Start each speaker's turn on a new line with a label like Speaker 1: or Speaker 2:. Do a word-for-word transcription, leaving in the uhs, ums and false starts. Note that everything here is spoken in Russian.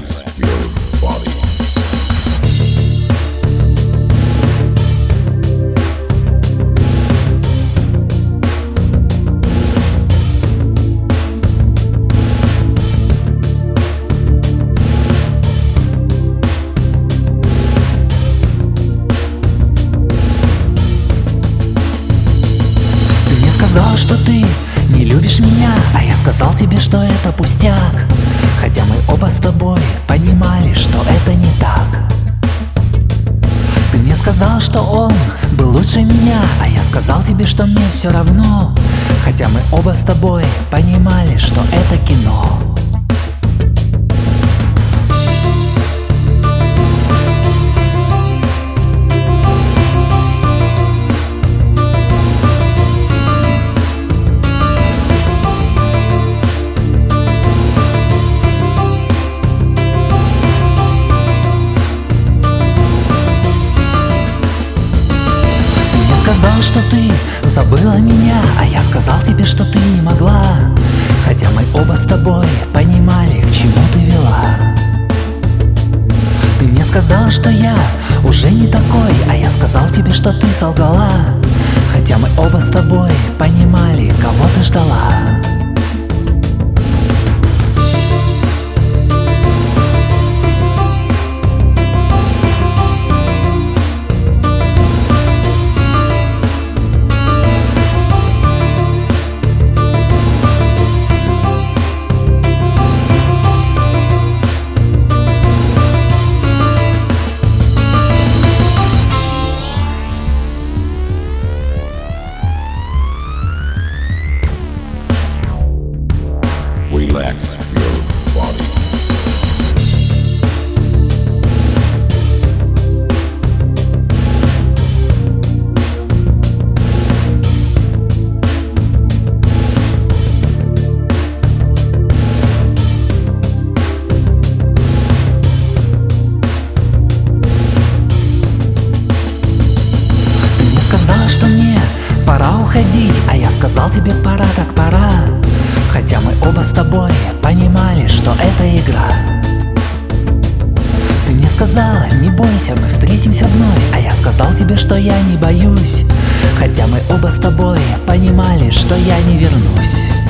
Speaker 1: your body.
Speaker 2: Сказал, что ты не любишь меня, а я сказал тебе, что это пустяк. Хотя мы оба с тобой понимали, что это не так. Ты мне сказал, что он был лучше меня, а я сказал тебе, что мне все равно. Хотя мы оба с тобой понимали, что это кино. Сказал, что ты забыла меня, а я сказал тебе, что ты не могла. Хотя мы оба с тобой понимали, к чему ты вела. Ты мне сказал, что я уже не такой, а я сказал тебе, что ты солгала. Хотя мы оба с тобой понимали, кого ты ждала.
Speaker 1: Relax your body.
Speaker 2: Ты мне сказала, что мне пора уходить, а я сказал тебе пора так пора. Хотя мы оба с тобой понимали, что это игра. Ты мне сказала, не бойся, мы встретимся вновь, а я сказал тебе, что я не боюсь. Хотя мы оба с тобой понимали, что я не вернусь.